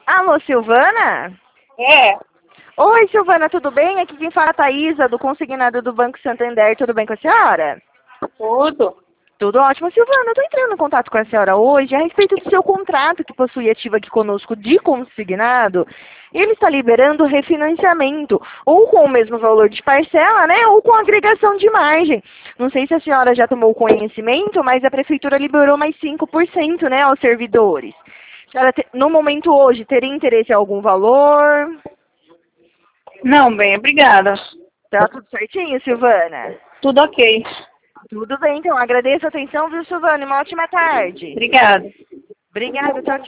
Alô, Silvana? É, Oi, Silvana, tudo bem? Aqui quem fala é a Thaísa, do consignado do Banco Santander. Tudo bem com a senhora? tudo. Tudo ótimo. Silvana, eu estou entrando em contato com a senhora hoje a respeito do seu contrato que possui ativo aqui conosco de consignado. Ele está liberando refinanciamento, ou com o mesmo valor de parcela, né? Ou com agregação de margem. Não sei se a senhora já tomou conhecimento, mas a prefeitura liberou mais 5%, né, aos servidores. A senhora, no momento hoje, teria interesse em algum valor? Não, bem, obrigada. Tá tudo certinho, Silvana? Tudo ok. Tudo bem, então. Agradeço a atenção, viu, Silvana? Uma ótima tarde. Obrigada. Obrigada, tchau, tchau.